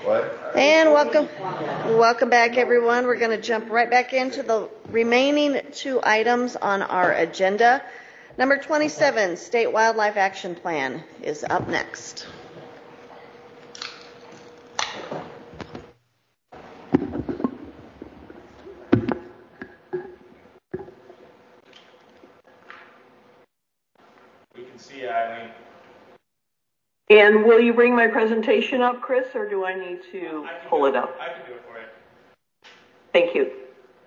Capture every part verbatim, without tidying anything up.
What? And welcome, welcome back, everyone. We're going to jump right back into the remaining two items on our agenda. Number twenty-seven, State Wildlife Action Plan, is up next. We can see you, Eileen. And will you bring my presentation up, Chris, or do I need to I pull it up? I can do it for you. Thank you.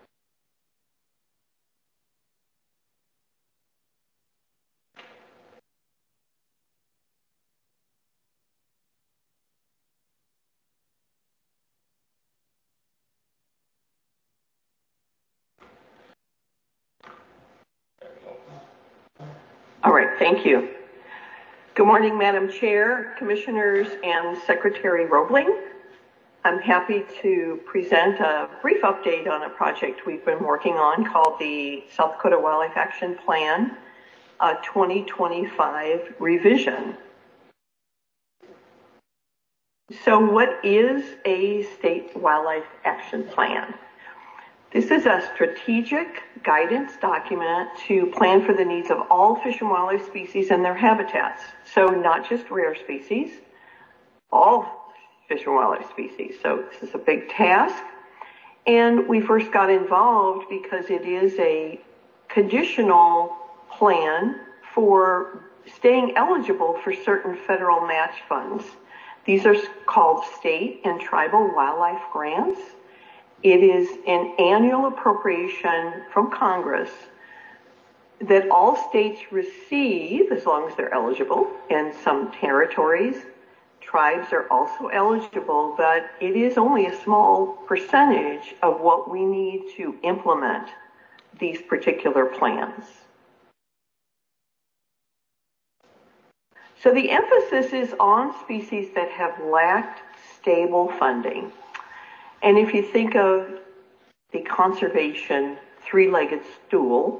All right, thank you. Good morning, Madam Chair, Commissioners, and Secretary Roebling. I'm happy to present a brief update on a project we've been working on called the South Dakota Wildlife Action Plan uh, twenty twenty-five revision. So what is a state wildlife action plan? This is a strategic guidance document to plan for the needs of all fish and wildlife species and their habitats. So not just rare species, all fish and wildlife species. So this is a big task. And we first got involved because it is a conditional plan for staying eligible for certain federal match funds. These are called state and tribal wildlife grants. It is an annual appropriation from Congress that all states receive as long as they're eligible, and some territories, tribes are also eligible, but it is only a small percentage of what we need to implement these particular plans. So the emphasis is on species that have lacked stable funding. And if you think of the conservation three-legged stool,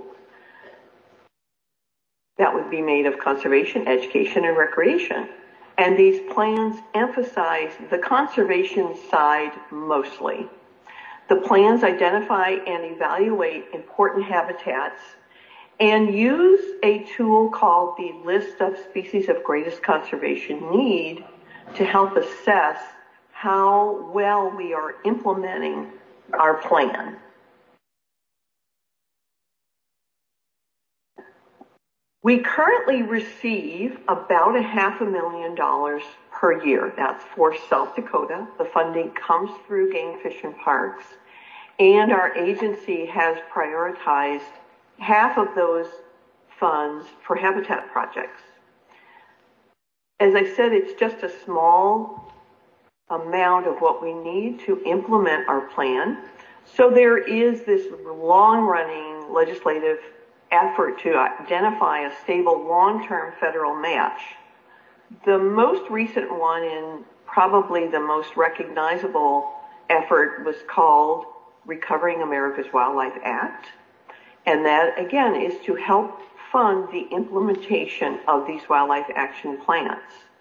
that would be made of conservation, education, and recreation. And these plans emphasize the conservation side mostly. The plans identify and evaluate important habitats and use a tool called the List of Species of Greatest Conservation Need to help assess how well we are implementing our plan. We currently receive about a half a million dollars per year. That's for South Dakota. The funding comes through Game Fish and Parks, and our agency has prioritized half of those funds for habitat projects. As I said, it's just a small amount of what we need to implement our plan. So there is this long-running legislative effort to identify a stable long-term federal match. The most recent one, and probably the most recognizable effort, was called Recovering America's Wildlife Act. And that, again, is to help fund the implementation of these wildlife action plans.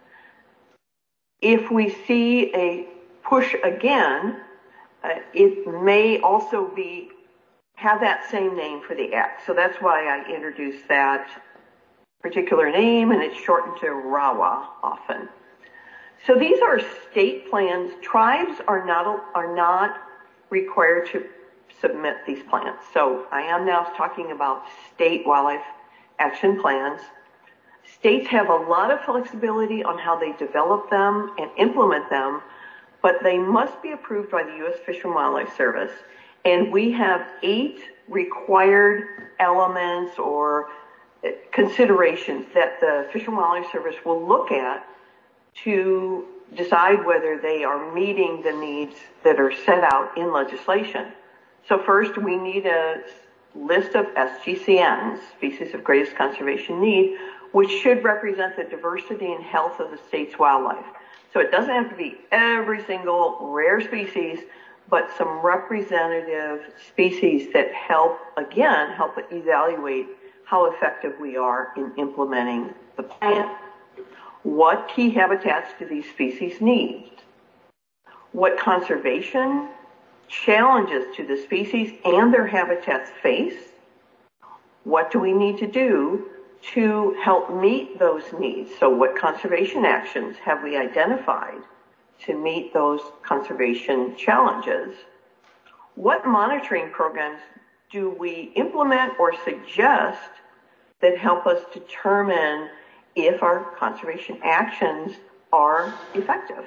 If we see a push again, uh, it may also be have that same name for the act. So that's why I introduced that particular name, and it's shortened to RAWA often. So these are state plans. Tribes are not are not required to submit these plans. So I am now talking about state wildlife action plans. States have a lot of flexibility on how they develop them and implement them, but they must be approved by the U S Fish and Wildlife Service. And we have eight required elements or considerations that the Fish and Wildlife Service will look at to decide whether they are meeting the needs that are set out in legislation. So first, we need a list of S G C Ns, Species of Greatest Conservation Need, which should represent the diversity and health of the state's wildlife. So it doesn't have to be every single rare species, but some representative species that help, again, help evaluate how effective we are in implementing the plan. What key habitats do these species need? what conservation challenges to the species and their habitats face. What do we need to do to help meet those needs? So what conservation actions have we identified to meet those conservation challenges? What monitoring programs do we implement or suggest that help us determine if our conservation actions are effective?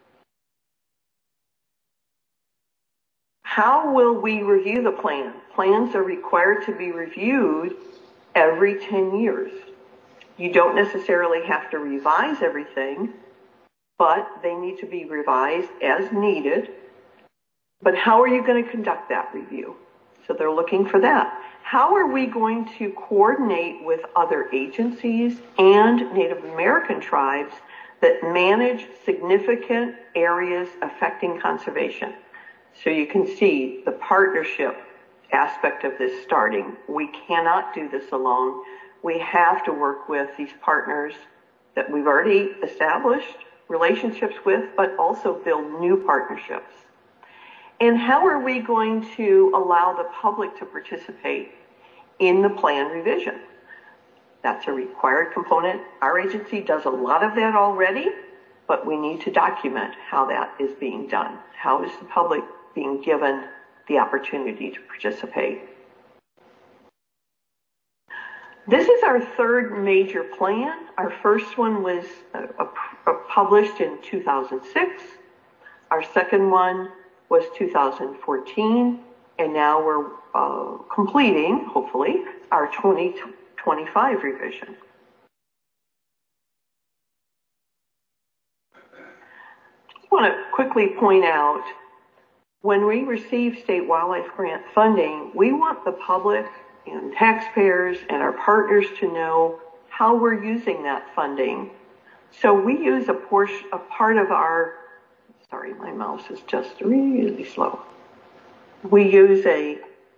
How will we review the plan? Plans are required to be reviewed every ten years. You don't necessarily have to revise everything, but they need to be revised as needed. But how are you going to conduct that review? So they're looking for that. How are we going to coordinate with other agencies and Native American tribes that manage significant areas affecting conservation? So you can see the partnership aspect of this starting. We cannot do this alone. We have to work with these partners that we've already established relationships with, but also build new partnerships. And how are we going to allow the public to participate in the plan revision? That's a required component. Our agency does a lot of that already, but we need to document how that is being done. How is the public being given the opportunity to participate? This is our third major plan. Our first one was uh, uh, published in two thousand six. Our second one was two thousand fourteen, and now we're uh, completing, hopefully, our twenty twenty-five revision. I want to quickly point out, when we receive state wildlife grant funding, we want the public and taxpayers and our partners to know how we're using that funding. So we use a portion, a part of our, sorry, my mouse is just really slow. We use a,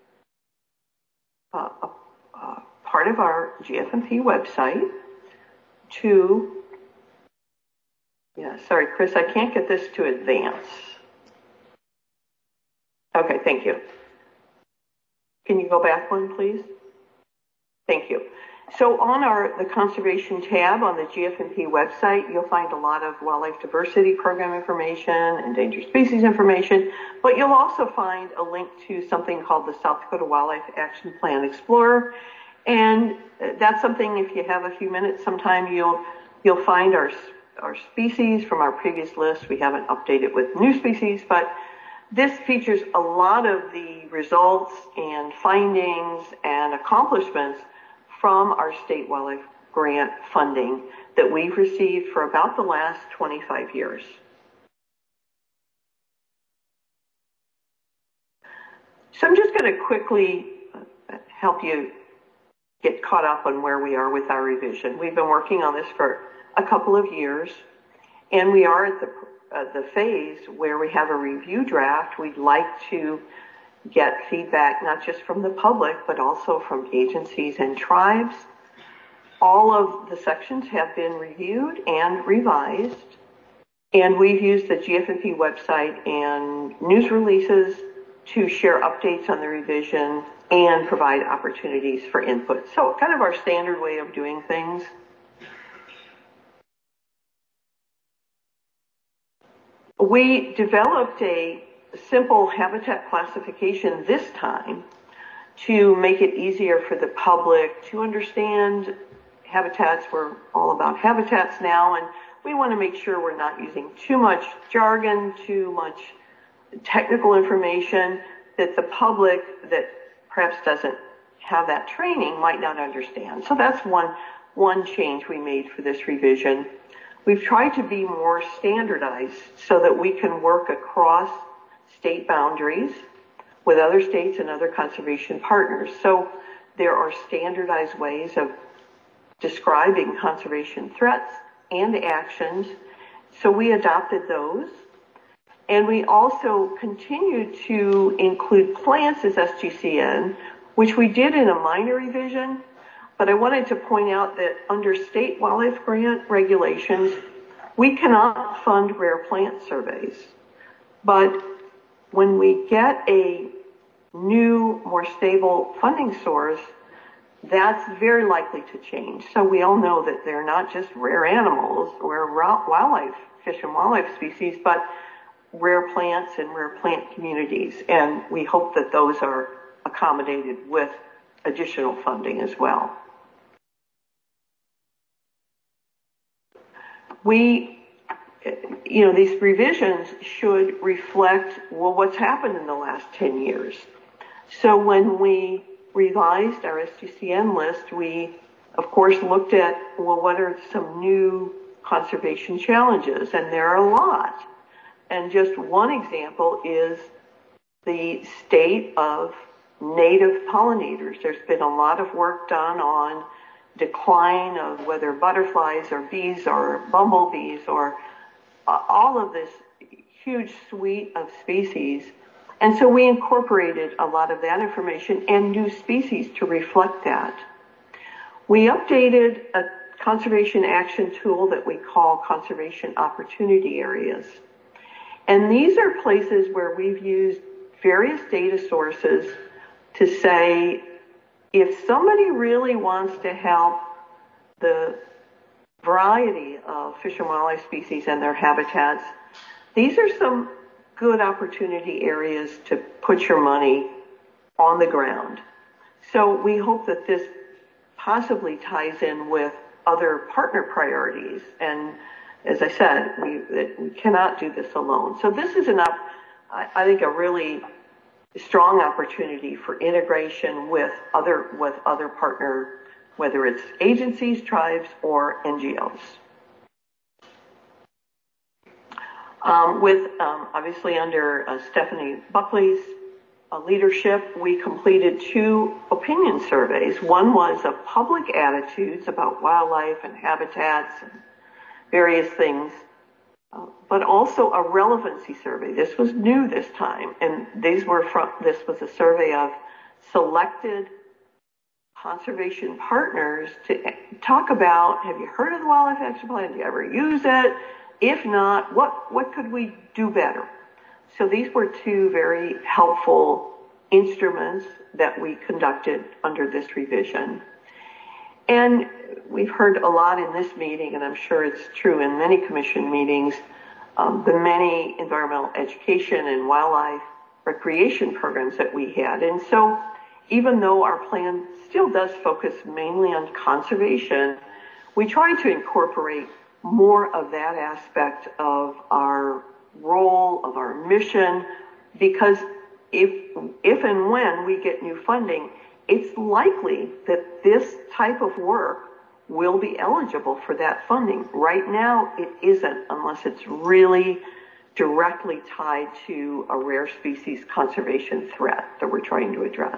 a, a, a part of our G F M P website to, yeah, sorry, Chris, I can't get this to advance. Okay, thank you. Can you go back one, please? Thank you. So on our the conservation tab on the G F M P website, you'll find a lot of wildlife diversity program information, endangered species information, but you'll also find a link to something called the South Dakota Wildlife Action Plan Explorer. And that's something, if you have a few minutes sometime, you'll you'll find our, our species from our previous list. We haven't updated with new species, but this features a lot of the results and findings and accomplishments from our state wildlife grant funding that we've received for about the last twenty-five years. So I'm just going to quickly help you get caught up on where we are with our revision. We've been working on this for a couple of years, and we are at the Uh, the phase where we have a review draft. We'd like to get feedback not just from the public, but also from agencies and tribes. All of the sections have been reviewed and revised, and we've used the G F M P website and news releases to share updates on the revision and provide opportunities for input. So kind of our standard way of doing things. We developed a simple habitat classification this time to make it easier for the public to understand habitats. We're all about habitats now, and we want to make sure we're not using too much jargon, too much technical information that the public that perhaps doesn't have that training might not understand. So that's one, one change we made for this revision. We've tried to be more standardized so that we can work across state boundaries with other states and other conservation partners. So there are standardized ways of describing conservation threats and actions. So we adopted those. And we also continued to include plants as S G C N, which we did in a minor revision. But I wanted to point out that under state wildlife grant regulations, we cannot fund rare plant surveys. But when we get a new, more stable funding source, that's very likely to change. So we all know that they're not just rare animals or wildlife, fish and wildlife species, but rare plants and rare plant communities. And we hope that those are accommodated with additional funding as well. We, you know, these revisions should reflect, well, what's happened in the last ten years. So when we revised our S T C M list, we, of course, looked at, well, what are some new conservation challenges? And there are a lot. And just one example is the state of native pollinators. There's been a lot of work done on decline of whether butterflies or bees or bumblebees or uh, all of this huge suite of species. And so we incorporated a lot of that information and new species to reflect that. We updated a conservation action tool that we call conservation opportunity areas. And these are places where we've used various data sources to say, if somebody really wants to help the variety of fish and wildlife species and their habitats, these are some good opportunity areas to put your money on the ground. So we hope that this possibly ties in with other partner priorities. And as I said, we, we cannot do this alone. So this is an up, I, I think, a really strong opportunity for integration with other with other partner, whether it's agencies, tribes, or N G Os. Um, with um, obviously under uh, Stephanie Buckley's uh, leadership, we completed two opinion surveys. One was of public attitudes about wildlife and habitats and various things, uh, but also a relevancy survey. This was new this time, and these were from. This was a survey of selected conservation partners to talk about, have you heard of the Wildlife Action Plan? Do you ever use it? If not, what, what could we do better? So these were two very helpful instruments that we conducted under this revision. And we've heard a lot in this meeting, and I'm sure it's true in many commission meetings, um, the many environmental education and wildlife recreation programs that we had. And so even though our plan still does focus mainly on conservation, we try to incorporate more of that aspect of our role, of our mission, because if, if and when we get new funding, it's likely that this type of work will be eligible for that funding. Right now, it isn't unless it's really directly tied to a rare species conservation threat that we're trying to address.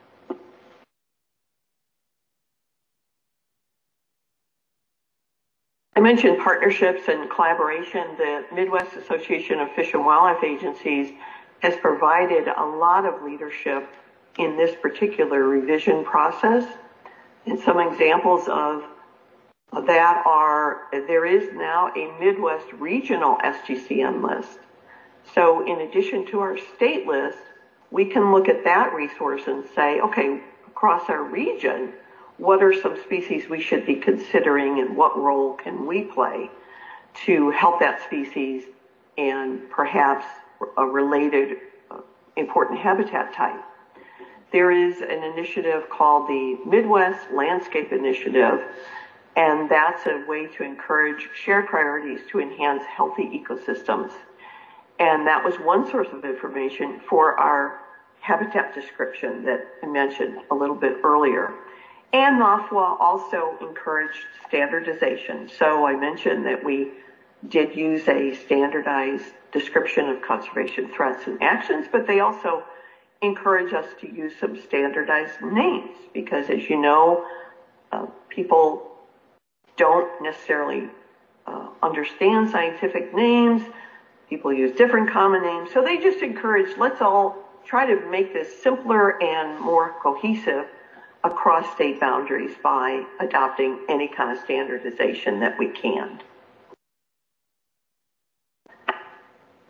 I mentioned partnerships and collaboration. The Midwest Association of Fish and Wildlife Agencies has provided a lot of leadership in this particular revision process. And some examples of that are, there is now a Midwest regional S T C M list. So in addition to our state list, we can look at that resource and say, okay, across our region, what are some species we should be considering and what role can we play to help that species and perhaps a related uh, important habitat type? There is an initiative called the Midwest Landscape Initiative, and that's a way to encourage shared priorities to enhance healthy ecosystems. And that was one source of information for our habitat description that I mentioned a little bit earlier. And NAWFWA also encouraged standardization. So I mentioned that we did use a standardized description of conservation threats and actions, but they also encourage us to use some standardized names because, as you know, uh, people don't necessarily uh, understand scientific names. People use different common names. So they just encourage, let's all try to make this simpler and more cohesive across state boundaries by adopting any kind of standardization that we can.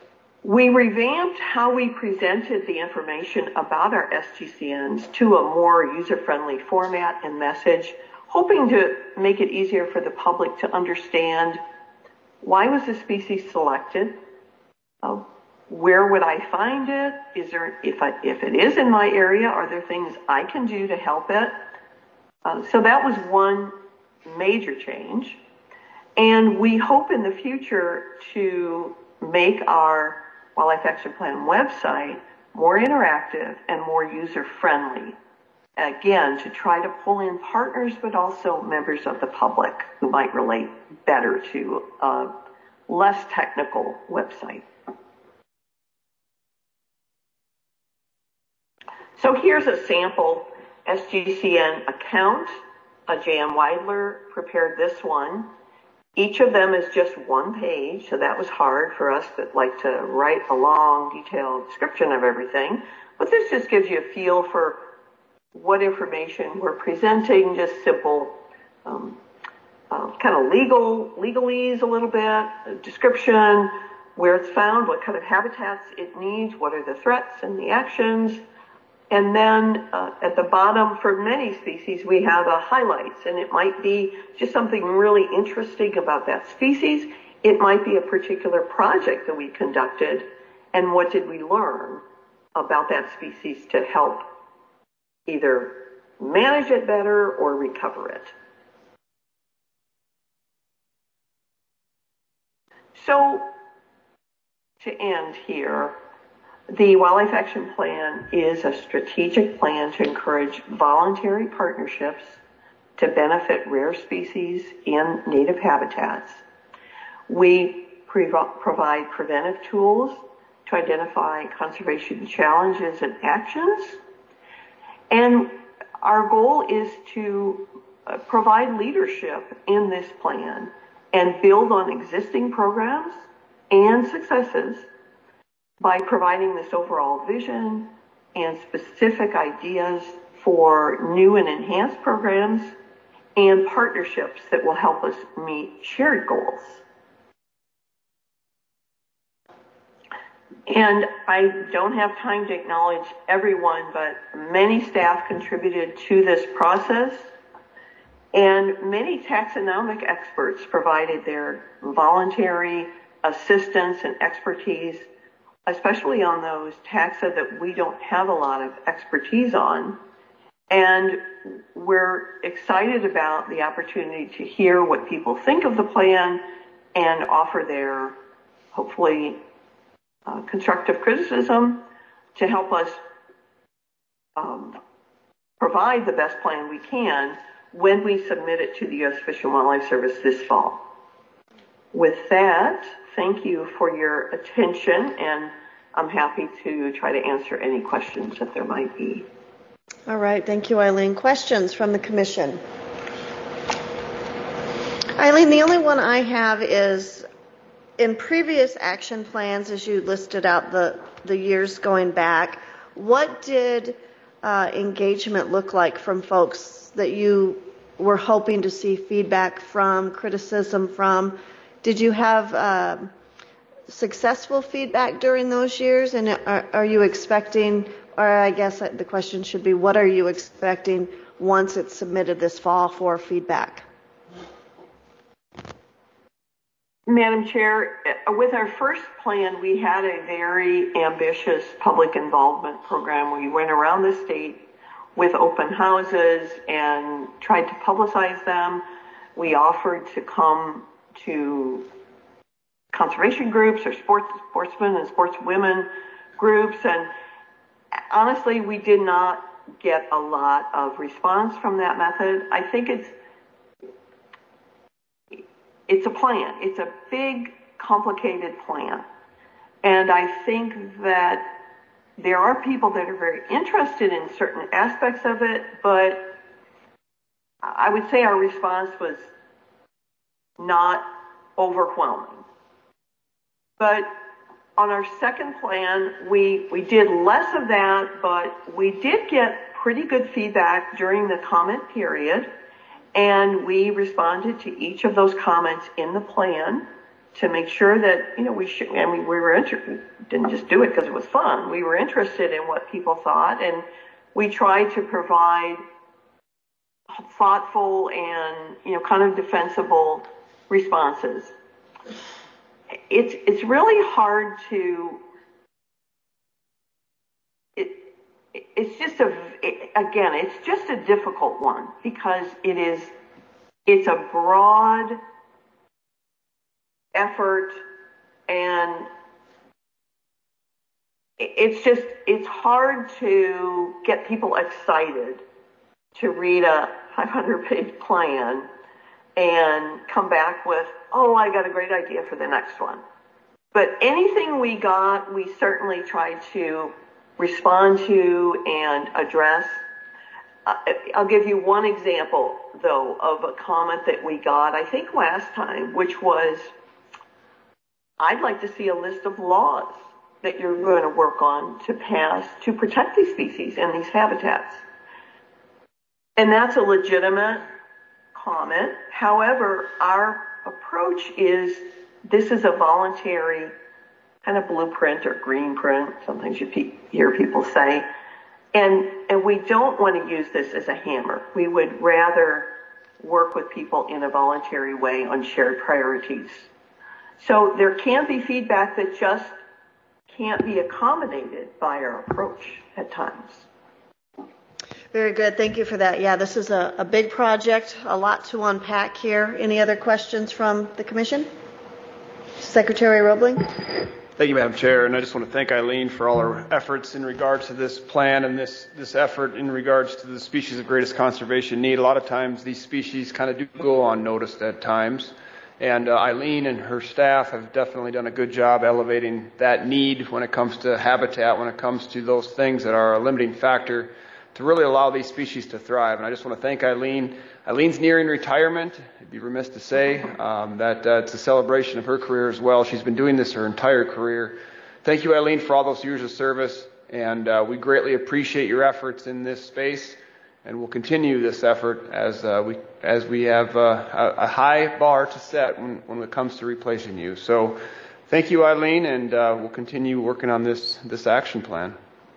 We revamped how we presented the information about our S G C Ns to a more user-friendly format and message, hoping to make it easier for the public to understand why was the species selected, uh, where would I find it, is there, if, I, if it is in my area, are there things I can do to help it? Uh, so that was one major change. And we hope in the future to make our Wildlife Action Plan website more interactive and more user-friendly. Again, to try to pull in partners, but also members of the public who might relate better to a less technical website. So here's a sample S G C N account. Uh, J M Weidler prepared this one. Each of them is just one page, so that was hard for us that like to write a long, detailed description of everything. But this just gives you a feel for what information we're presenting, just simple, um, uh, kind of legal, legalese a little bit, a description, where it's found, what kind of habitats it needs, what are the threats and the actions. And then uh, at the bottom, for many species, we have a highlights, and it might be just something really interesting about that species. It might be a particular project that we conducted, and what did we learn about that species to help either manage it better or recover it. So to end here, the Wildlife Action Plan is a strategic plan to encourage voluntary partnerships to benefit rare species in native habitats. We provide preventive tools to identify conservation challenges and actions. And our goal is to provide leadership in this plan and build on existing programs and successes by providing this overall vision and specific ideas for new and enhanced programs and partnerships that will help us meet shared goals. And I don't have time to acknowledge everyone, but many staff contributed to this process, and many taxonomic experts provided their voluntary assistance and expertise, especially on those taxa that we don't have a lot of expertise on. And we're excited about the opportunity to hear what people think of the plan and offer their, hopefully, uh, constructive criticism to help us um, provide the best plan we can when we submit it to the U S Fish and Wildlife Service this fall. With that, thank you for your attention, and I'm happy to try to answer any questions that there might be. All right, thank you, Eileen. Questions from the commission? Eileen, the only one I have is, in previous action plans, as you listed out the, the years going back, what did uh, engagement look like from folks that you were hoping to see feedback from, criticism from? Did you have uh, successful feedback during those years? And are, are you expecting, or I guess the question should be, what are you expecting once it's submitted this fall for feedback? Madam Chair, with our first plan, we had a very ambitious public involvement program. We went around the state with open houses and tried to publicize them. We offered to come to conservation groups or sports, sportsmen and sportswomen groups, and honestly, we did not get a lot of response from that method. I think it's it's a plan. It's a big, complicated plan, and I think that there are people that are very interested in certain aspects of it, but I would say our response was not overwhelming. But on our second plan, we, we did less of that, but we did get pretty good feedback during the comment period, and we responded to each of those comments in the plan to make sure that, you know, we should, I mean, we were interested, didn't just do it because it was fun. We were interested in what people thought, and we tried to provide thoughtful and, you know, kind of defensible responses. It's, it's really hard to, it, it's just a, it, again, it's just a difficult one because it is, it's a broad effort, and it's just, it's hard to get people excited to read a five hundred page plan and come back with, oh, I got a great idea for the next one. But anything we got, we certainly tried to respond to and address. Uh, I'll give you one example, though, of a comment that we got, I think last time, which was, I'd like to see a list of laws that you're going to work on to pass to protect these species and these habitats. And that's a legitimate comment. However, our approach is this is a voluntary kind of blueprint or green print, sometimes you pe- hear people say, and, and we don't want to use this as a hammer. We would rather work with people in a voluntary way on shared priorities. So there can be feedback that just can't be accommodated by our approach at times. Very good. Thank you for that. Yeah, this is a, a big project, a lot to unpack here. Any other questions from the Commission? Secretary Roebling? Thank you, Madam Chair, and I just want to thank Eileen for all her efforts in regards to this plan and this, this effort in regards to the species of greatest conservation need. A lot of times these species kind of do go unnoticed at times. And uh, Eileen and her staff have definitely done a good job elevating that need when it comes to habitat, when it comes to those things that are a limiting factor to really allow these species to thrive. And I just want to thank Eileen. Eileen's nearing retirement. I'd be remiss to say um, that uh, it's a celebration of her career as well. She's been doing this her entire career. Thank you, Eileen, for all those years of service. And uh, we greatly appreciate your efforts in this space. And we'll continue this effort as uh, we as we have uh, a, a high bar to set when, when it comes to replacing you. So, thank you, Eileen, and uh, we'll continue working on this this action plan.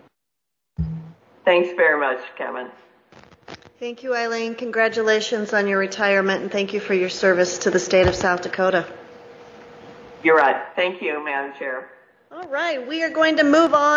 Thanks very much, Kevin. Thank you, Eileen. Congratulations on your retirement, and thank you for your service to the state of South Dakota. You're right. Thank you, Madam Chair. All right, we are going to move on.